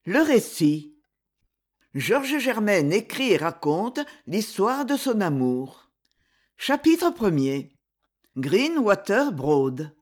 Le récit. Georges Germaine écrit et raconte l'histoire de son amour. Chapitre 1er. Greenwater Broad.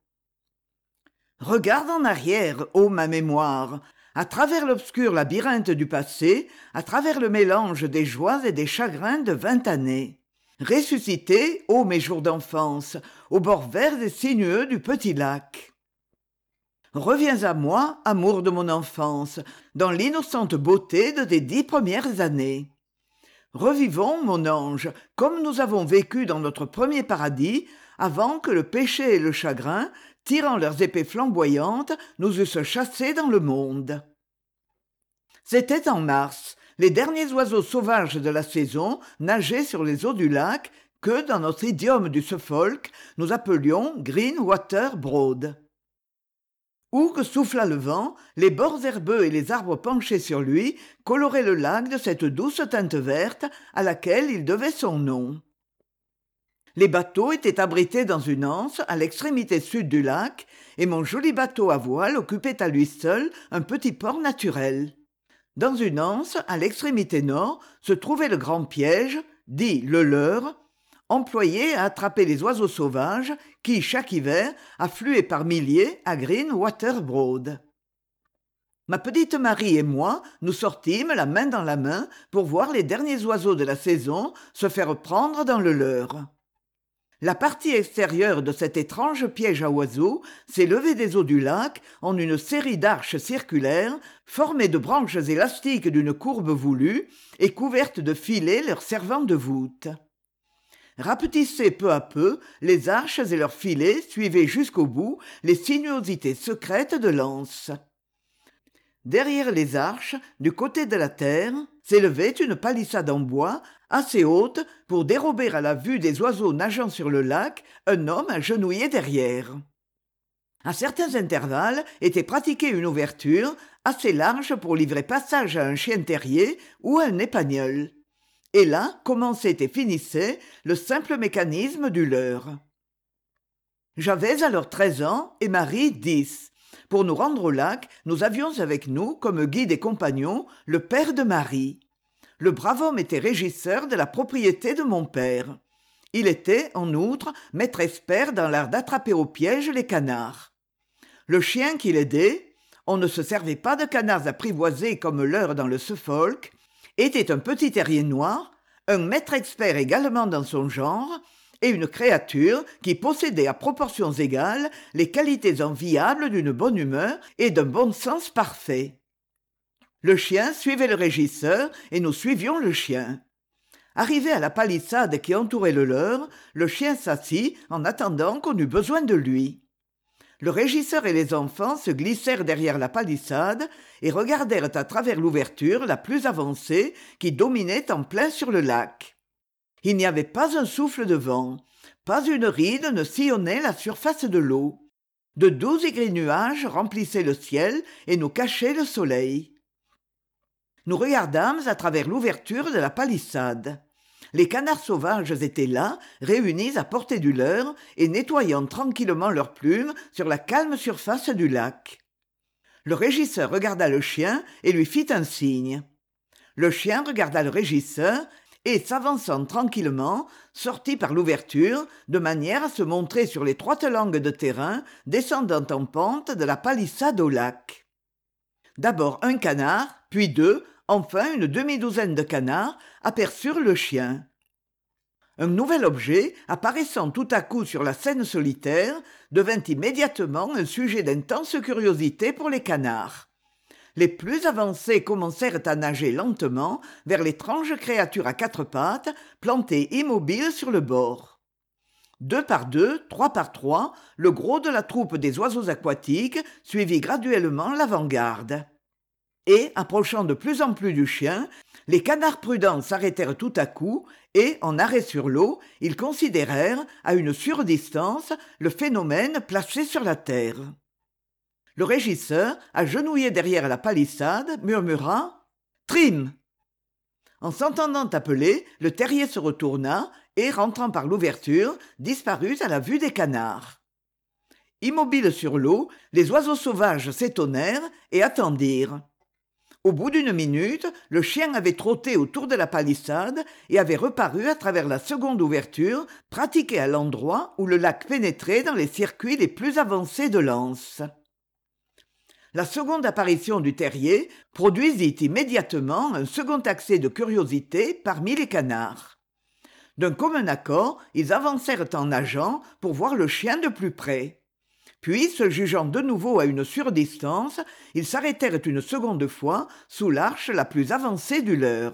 Regarde en arrière, ô ma mémoire, à travers l'obscur labyrinthe du passé, à travers le mélange des joies et des chagrins de 20 années. Ressuscité, ô mes jours d'enfance, aux bords verts et sinueux du petit lac. Reviens à moi, amour de mon enfance, dans l'innocente beauté de tes 10 premières années. Revivons, mon ange, comme nous avons vécu dans notre premier paradis, avant que le péché et le chagrin, tirant leurs épées flamboyantes, nous eussent chassés dans le monde. C'était en mars. Les derniers oiseaux sauvages de la saison nageaient sur les eaux du lac que, dans notre idiome du Suffolk, nous appelions Greenwater Broad. Où que soufflât le vent, les bords herbeux et les arbres penchés sur lui coloraient le lac de cette douce teinte verte à laquelle il devait son nom. Les bateaux étaient abrités dans une anse à l'extrémité sud du lac, et mon joli bateau à voile occupait à lui seul un petit port naturel. Dans une anse, à l'extrémité nord, se trouvait le grand piège, dit le leurre, employé à attraper les oiseaux sauvages qui, chaque hiver, affluaient par milliers à Greenwater Broad. Ma petite Marie et moi, nous sortîmes la main dans la main pour voir les derniers oiseaux de la saison se faire prendre dans le leurre. La partie extérieure de cet étrange piège à oiseaux s'élevait des eaux du lac en une série d'arches circulaires formées de branches élastiques d'une courbe voulue et couvertes de filets leur servant de voûte. Rapetissées peu à peu, les arches et leurs filets suivaient jusqu'au bout les sinuosités secrètes de l'anse. Derrière les arches, du côté de la terre, s'élevait une palissade en bois assez haute pour dérober à la vue des oiseaux nageant sur le lac un homme agenouillé derrière. À certains intervalles était pratiquée une ouverture assez large pour livrer passage à un chien terrier ou à un épagneul. Et là commençait et finissait le simple mécanisme du leurre. J'avais alors 13 ans et Marie 10. Pour nous rendre au lac, nous avions avec nous, comme guide et compagnon, le père de Marie. Le brave homme était régisseur de la propriété de mon père. Il était, en outre, maître expert dans l'art d'attraper au piège les canards. Le chien qui l'aidait, on ne se servait pas de canards apprivoisés comme leur dans le Suffolk, était un petit terrier noir, un maître expert également dans son genre, et une créature qui possédait à proportions égales les qualités enviables d'une bonne humeur et d'un bon sens parfait. Le chien suivait le régisseur et nous suivions le chien. Arrivé à la palissade qui entourait le leurre, le chien s'assit en attendant qu'on eût besoin de lui. Le régisseur et les enfants se glissèrent derrière la palissade et regardèrent à travers l'ouverture la plus avancée qui dominait en plein sur le lac. Il n'y avait pas un souffle de vent, pas une ride ne sillonnait la surface de l'eau. De doux et gris nuages remplissaient le ciel et nous cachaient le soleil. Nous regardâmes à travers l'ouverture de la palissade. Les canards sauvages étaient là, réunis à portée du leurre et nettoyant tranquillement leurs plumes sur la calme surface du lac. Le régisseur regarda le chien et lui fit un signe. Le chien regarda le régisseur et, s'avançant tranquillement, sortit par l'ouverture de manière à se montrer sur l'étroite langue de terrain descendant en pente de la palissade au lac. D'abord un canard, puis deux, enfin une demi-douzaine de canards aperçurent le chien. Un nouvel objet, apparaissant tout à coup sur la scène solitaire, devint immédiatement un sujet d'intense curiosité pour les canards. Les plus avancés commencèrent à nager lentement vers l'étrange créature à 4 pattes, plantée immobile sur le bord. 2 par 2, 3 par 3, le gros de la troupe des oiseaux aquatiques suivit graduellement l'avant-garde. Et, approchant de plus en plus du chien, les canards prudents s'arrêtèrent tout à coup et, en arrêt sur l'eau, ils considérèrent, à une sûre distance, le phénomène placé sur la terre. Le régisseur, agenouillé derrière la palissade, murmura « Trim !» En s'entendant appeler, le terrier se retourna et, rentrant par l'ouverture, disparut à la vue des canards. Immobiles sur l'eau, les oiseaux sauvages s'étonnèrent et attendirent. Au bout d'une minute, le chien avait trotté autour de la palissade et avait reparu à travers la seconde ouverture, pratiquée à l'endroit où le lac pénétrait dans les circuits les plus avancés de l'anse. La seconde apparition du terrier produisit immédiatement un second accès de curiosité parmi les canards. D'un commun accord, ils avancèrent en nageant pour voir le chien de plus près. Puis, se jugeant de nouveau à une sûre distance, ils s'arrêtèrent une seconde fois sous l'arche la plus avancée du leur.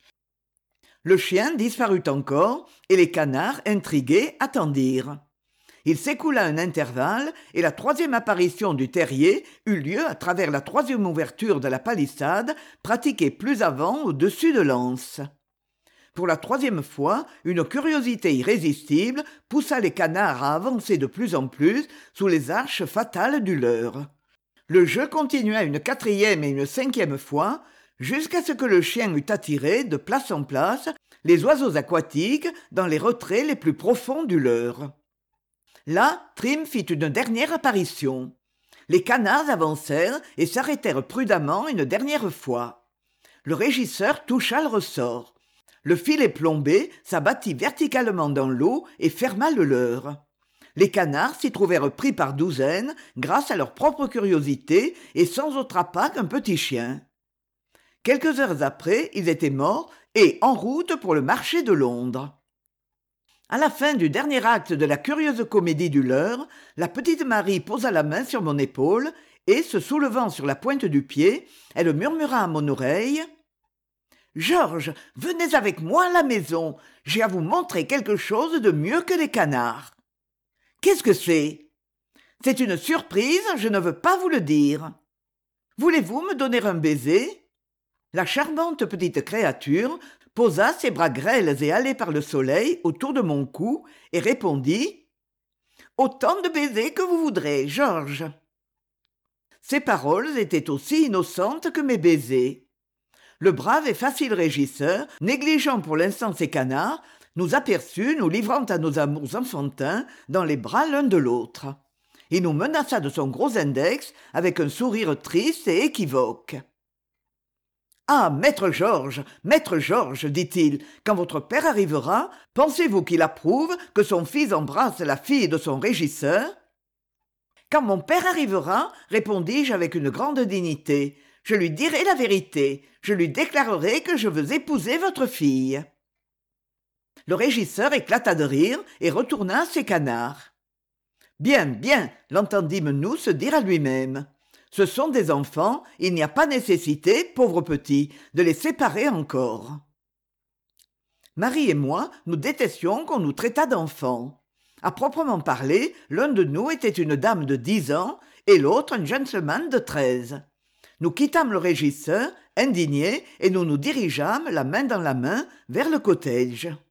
Le chien disparut encore, et les canards, intrigués, attendirent. Il s'écoula un intervalle, et la troisième apparition du terrier eut lieu à travers la troisième ouverture de la palissade, pratiquée plus avant au-dessus de l'anse. Pour la troisième fois, une curiosité irrésistible poussa les canards à avancer de plus en plus sous les arches fatales du leurre. Le jeu continua une quatrième et une cinquième fois, jusqu'à ce que le chien eût attiré, de place en place, les oiseaux aquatiques dans les retraits les plus profonds du leurre. Là, Trim fit une dernière apparition. Les canards avancèrent et s'arrêtèrent prudemment une dernière fois. Le régisseur toucha le ressort. Le filet plombé s'abattit verticalement dans l'eau et ferma le leurre. Les canards s'y trouvèrent pris par douzaines grâce à leur propre curiosité et sans autre appât qu'un petit chien. Quelques heures après, ils étaient morts et en route pour le marché de Londres. À la fin du dernier acte de la curieuse comédie du leurre, la petite Marie posa la main sur mon épaule et, se soulevant sur la pointe du pied, elle murmura à mon oreille « Georges, venez avec moi à la maison, j'ai à vous montrer quelque chose de mieux que les canards. »« Qu'est-ce que c'est ?»« C'est une surprise, je ne veux pas vous le dire. »« Voulez-vous me donner un baiser ?» La charmante petite créature posa ses bras grêles et hâlés par le soleil autour de mon cou et répondit « Autant de baisers que vous voudrez, Georges. » Ces paroles étaient aussi innocentes que mes baisers. Le brave et facile régisseur, négligeant pour l'instant ses canards, nous aperçut nous livrant à nos amours enfantins dans les bras l'un de l'autre. Il nous menaça de son gros index avec un sourire triste et équivoque. « Ah, maître Georges, dit-il, quand votre père arrivera, pensez-vous qu'il approuve que son fils embrasse la fille de son régisseur ?»« Quand mon père arrivera, répondis-je avec une grande dignité, je lui dirai la vérité, je lui déclarerai que je veux épouser votre fille. » Le régisseur éclata de rire et retourna à ses canards. « Bien, bien, l'entendîmes-nous se dire à lui-même. Ce sont des enfants, il n'y a pas nécessité, pauvres petits, de les séparer encore. » Marie et moi, nous détestions qu'on nous traitât d'enfants. À proprement parler, l'un de nous était une dame de 10 ans et l'autre un gentleman de 13. Nous quittâmes le régisseur, indignés, et nous nous dirigeâmes, la main dans la main, vers le cottage.